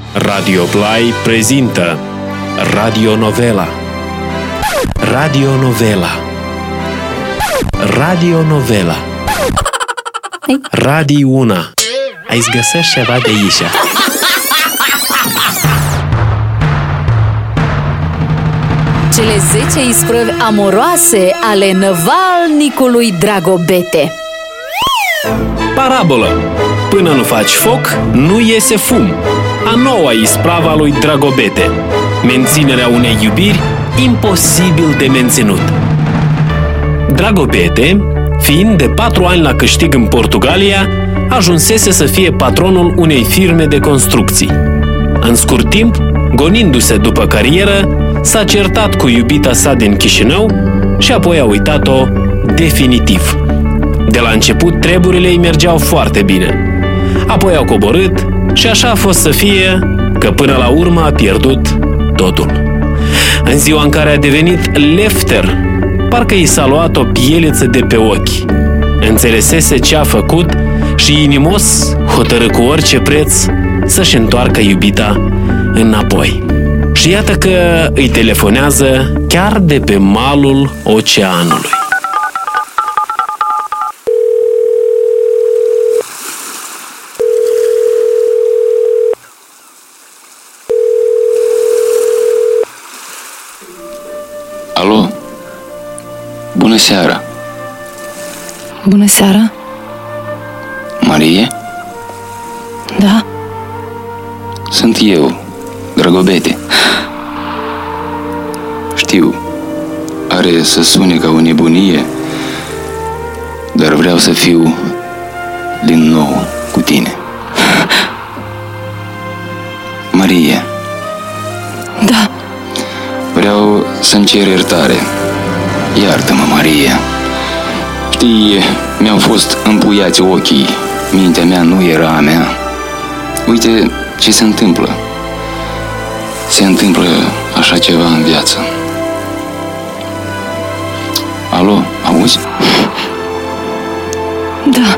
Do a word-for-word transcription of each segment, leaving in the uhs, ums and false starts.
Radio Blai prezintă Radionovela. Radionovela. Radionovela. Radiuna. Ai-ți găsești ceva de aici. Cele zece isprăvi amoroase ale năvalnicului Dragobete. Parabolă. Până nu faci foc, nu iese fum. A noua ispravă a lui Dragobete. Menținerea unei iubiri imposibil de menținut. Dragobete, fiind de patru ani la câștig în Portugalia, ajunsese să fie patronul unei firme de construcții. În scurt timp, gonindu-se după carieră, s-a certat cu iubita sa din Chișinău și apoi a uitat-o definitiv. De la început, treburile îi mergeau foarte bine. Apoi au coborât și așa a fost să fie că până la urmă a pierdut totul. În ziua în care a devenit lefter, parcă i s-a luat o pieleță de pe ochi. Înțelesese ce a făcut și inimos hotărâ cu orice preț să-și întoarcă iubita înapoi. Și iată că îi telefonează chiar de pe malul oceanului. Alo? Bună seara! Bună seara! Marie? Da? Sunt eu, Dragobete. Știu, are să sune ca o nebunie, dar vreau să fiu din nou cu tine. Marie. Da. Vreau să-mi cer iertare. Iartă-mă, Marie. Știi, mi-au fost împuiați ochii. Mintea mea nu era a mea. Uite ce se întâmplă. Se întâmplă așa ceva în viață. Alo, auzi? Da.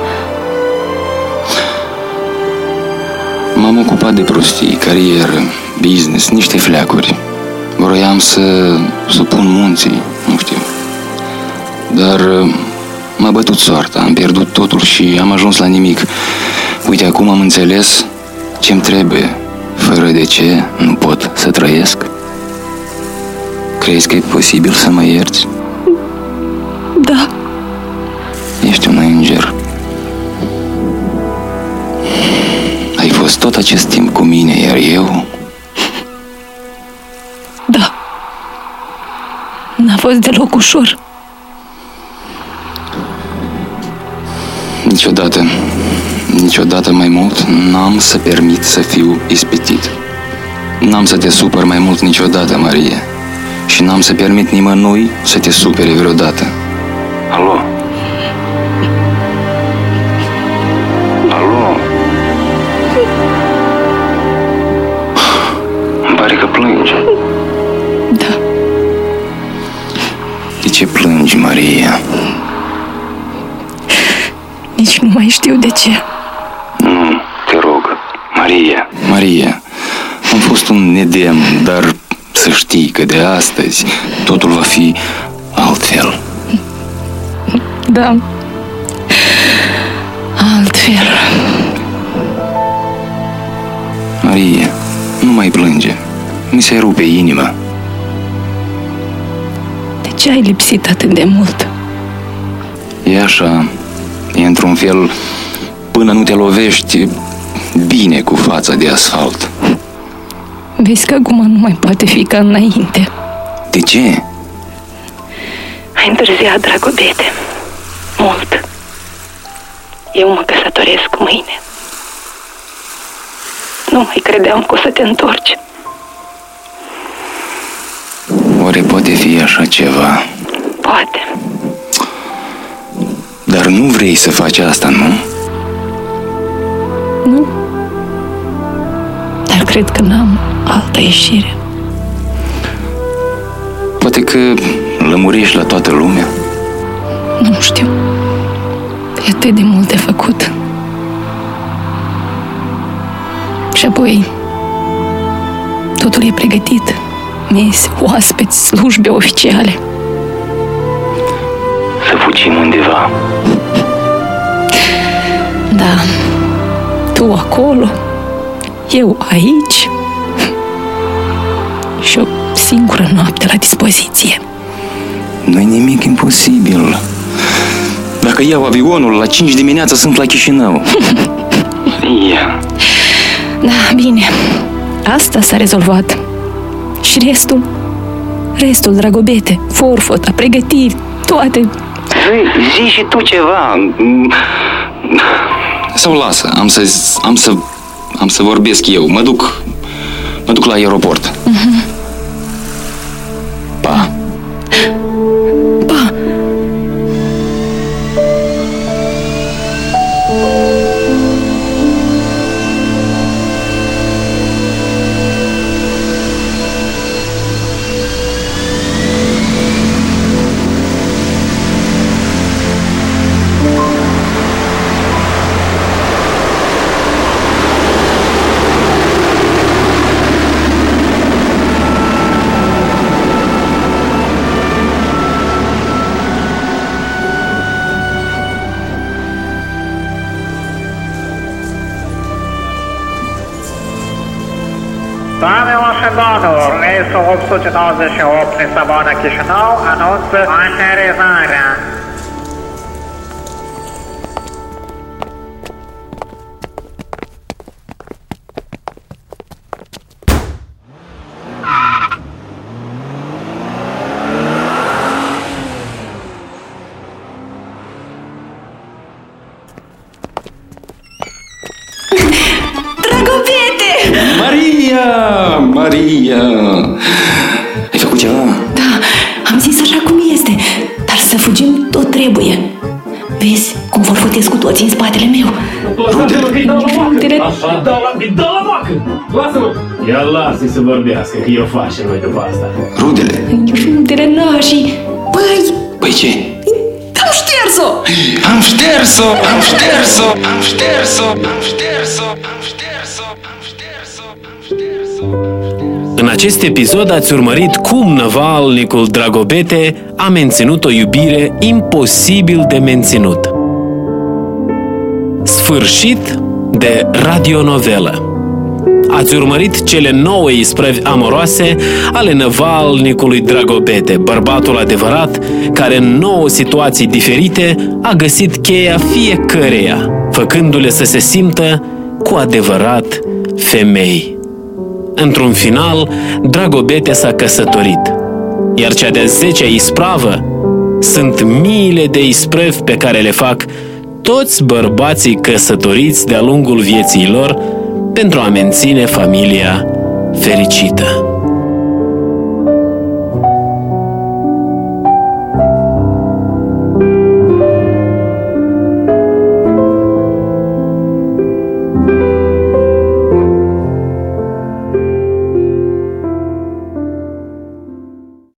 M-am ocupat de prostii, carieră, business, niște fleacuri. Vroiam să supun munții, nu știu. Dar m-a bătut soarta, am pierdut totul și am ajuns la nimic. Uite, acum am înțeles ce-mi trebuie, fără de ce nu pot să trăiesc. Crezi că e posibil să mă ierți? Da. Ești un înger. Ai fost tot acest timp cu mine, iar eu... Da. N-a fost deloc ușor. Niciodată, niciodată mai mult n-am să permit să fiu ispitit. N-am să te supăr mai mult niciodată, Marie. Și n-am să permit nimănui să te supere vreodată. Alo? Alo? Îmi pare că plângi. Da. De ce plângi, Maria? Nici nu mai știu de ce. Nu, te rog, Maria. Maria, am fost un nedemn, dar să știi că de astăzi totul va fi altfel. Da. Altfel. Maria, nu mai plânge. Mi se rupe inima. De ce ai lipsit atât de mult? E așa, e într-un fel, până nu te lovești bine cu fața de asfalt. Vezi că acum nu mai poate fi ca înainte. De ce? Ai întârziat, Dragobete. Mult. Eu mă căsătoresc mâine. Nu mai credeam că o să te întorci. Oare poate fi așa ceva? Poate. Dar nu vrei să faci asta, nu? Nu? Dar cred că n-am altă ieșire. Poate că lămurești la toată lumea? Nu știu. E atât de mult de făcut. Și apoi Totul e pregătit. Mese, oaspeți, slujbe oficiale. Să fugim undeva. Da, tu acolo, eu aici și o singură noapte la dispoziție. Nu-i nimic imposibil. Dacă iau avionul, la cinci dimineața sunt la Chișinău. Ia. Da, bine. Asta s-a rezolvat. Și restul? Restul, Dragobete, forfota, pregătiri, toate. Zi, zi și tu ceva. Sau lasă, am să, am să, am să vorbesc eu. Mă duc, mă duc la aeroport. Uh-huh. Pa. Pa. Doamnelor și domnilor, reisul opt sute nouăzeci și opt Lisabona Chișinău anunță aterizarea. Maria! Maria! Ai făcut ceva? Da, am zis așa cum este, dar să fugim tot trebuie. Vezi cum vor fotesc cu toții în spatele meu. Lăsați-mă că-i dau la macă! Rudele. Așa, dau la, îi dau la macă! Lasă-mă! Ia lasă-i să vorbească, că eu facem noi după asta. Rudele! Rudele nașii. Băi, Păi ce? am șters-o! Am șters-o! Am șters-o! Am șters-o! Am șters-o! Am șters-o! Am șters-o! Am șters-o! În acest episod ați urmărit cum năvalnicul Dragobete a menținut o iubire imposibil de menținut. Sfârșit de radionovelă. Ați urmărit cele nouă isprăvi amoroase ale năvalnicului Dragobete, bărbatul adevărat care în nouă situații diferite a găsit cheia fiecăreia, făcându-le să se simtă cu adevărat femei. Într-un final, Dragobete s-a căsătorit, iar cea de-a zecea ispravă sunt miile de isprăvi pe care le fac toți bărbații căsătoriți de-a lungul vieții lor pentru a menține familia fericită.